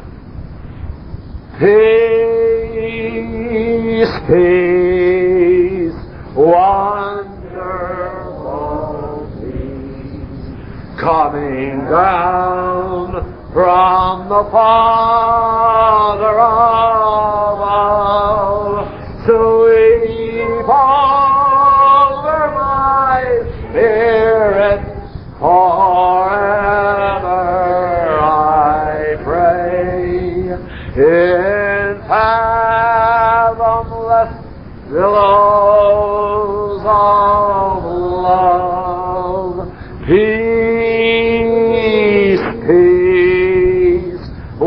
Peace, peace, wonderful peace, coming down from the Father above, sweep over my spirit forever, I pray. In fathomless billows of love, peace, peace,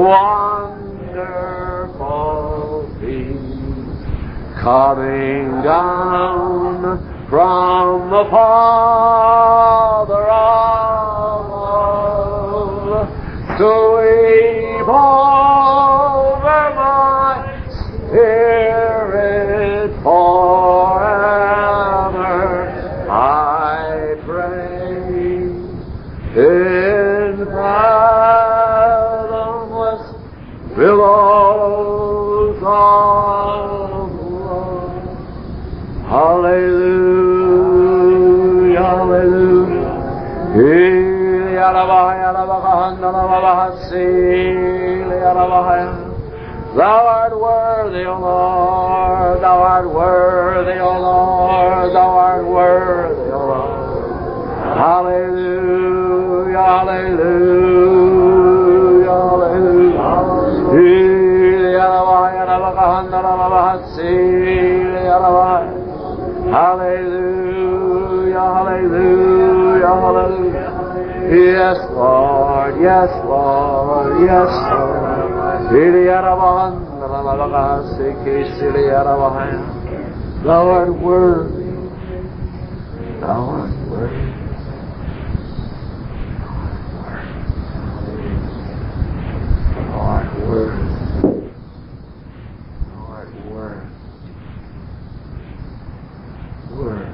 wonderful peace, coming down from the Father above, sweep over my spirit forever, I pray. In fathomless billows of love. Hallelujah, hallelujah. Thou art worthy, O Lord, thou art worthy, O Lord, thou art worthy, O Lord. Hallelujah, hallelujah, hallelujah. Hallelujah, hallelujah, hallelujah. Yes, Lord, yes, Lord, yes, Lord. Thou art worthy. Thou art worthy. Thou art worthy. Thou art worthy. Word.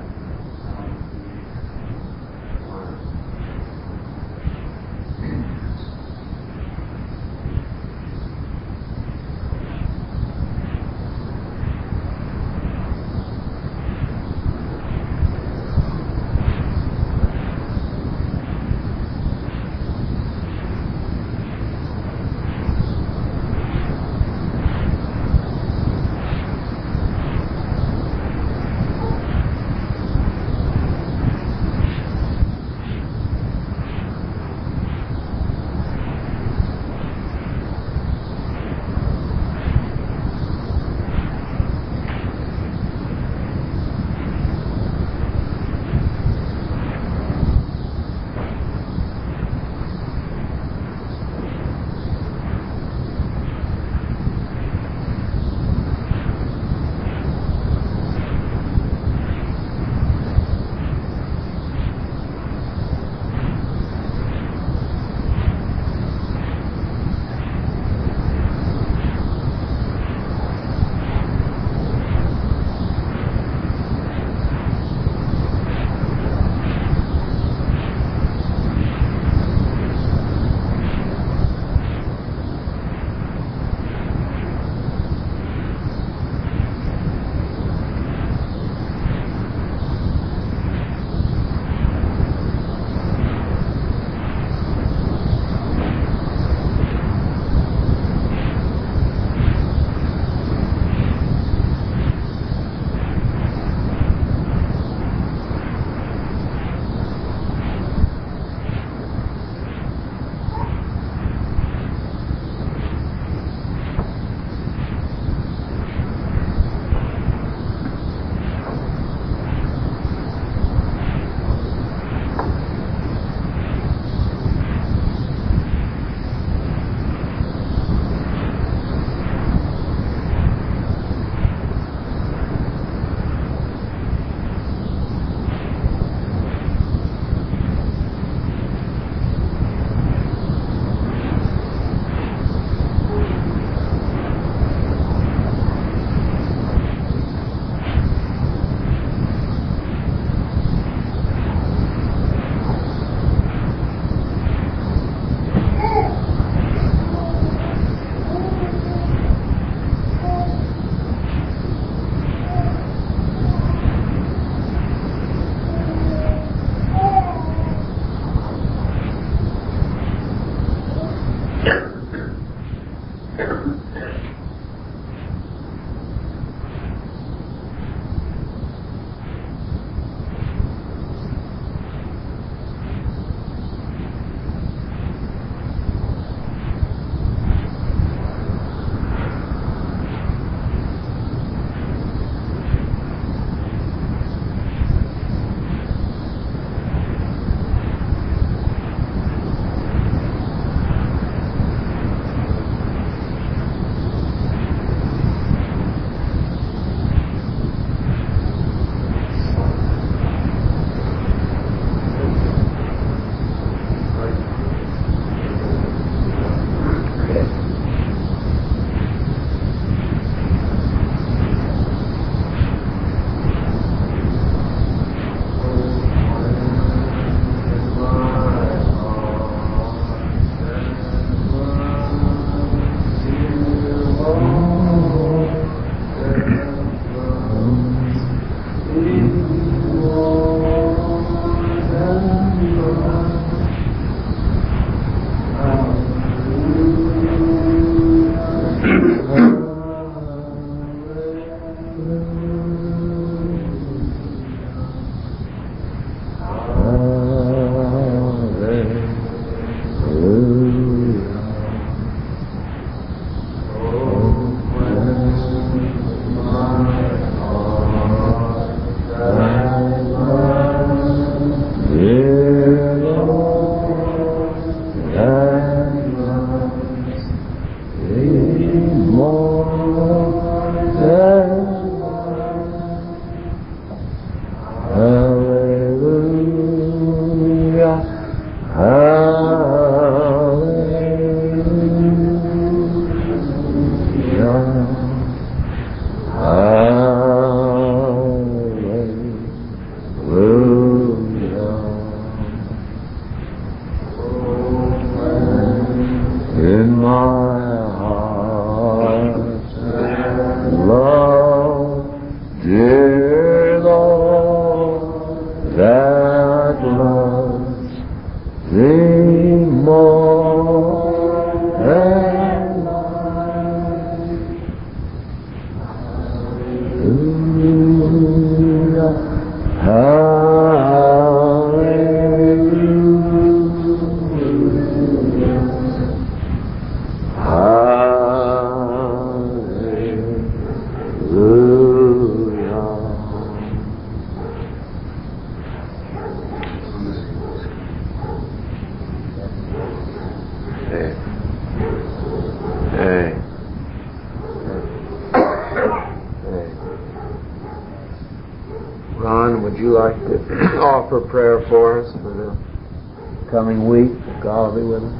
would you like to offer prayer for us for the coming week? That God will be with us.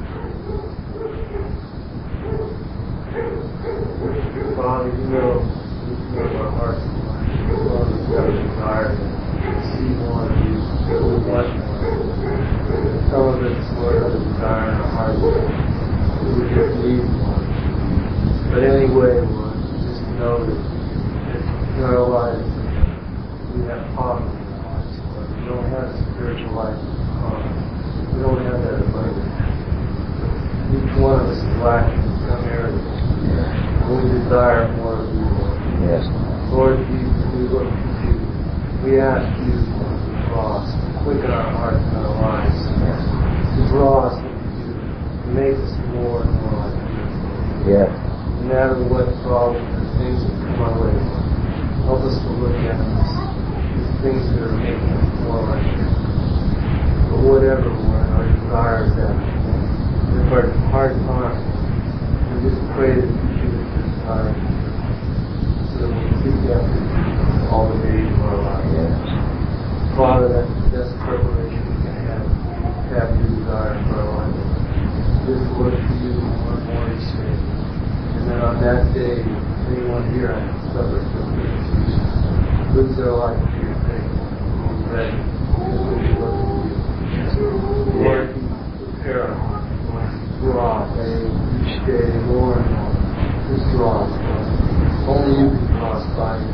Father, you know our hearts and minds. Father, we have a desire to see more of you, to want more. Some of it's, Lord, a desire in our hearts that we just need more. But anyway, Lord, just know that in our lives we have poverty in our lives, Lord. We don't have spiritual life. We don't have that abundance. Each one of us is lacking in some areas. We desire more of you, Lord. Yes. Lord Jesus, we look to you. We ask you to draw us, to quicken our hearts and our lives, to draw us into you, to make us more and more like you. Yes. No matter what problems or things that come our way, Lord, help us to look at these things that are making us more like you. But whatever, Lord, our desire is that. If our hearts aren't, we just pray that you give us this desire so that we'll seek after you all the days of our lives. Yes. Father, that's the best preparation we can have your desire for our life. Just look to you more and more each day. And then on that day, anyone here has suffered from persecution, lose their life to your faith. Be ready, because we look to you. Lord, you prepare our hearts. Draw us each day more and more. Just draw us, Lord. Only you can draw us by you.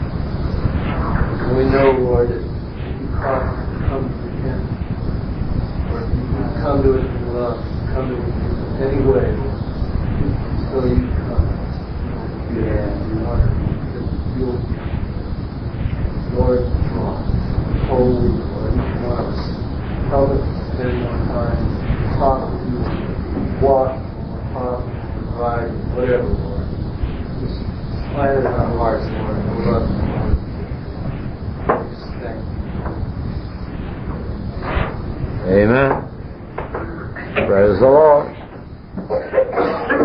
And we know, Lord, that if you come to repentance, or if you come to us in love, come to us in any way, Lord, so you come. Yeah, you want to you'll Lord, draw us. Holy Lord, each one of us. Help us to spend more time talking to you. Walk, talk, ride, whatever, Lord. Just plant it in our hearts, Lord, and we love you, Lord. Just thank you. Amen. Praise the Lord.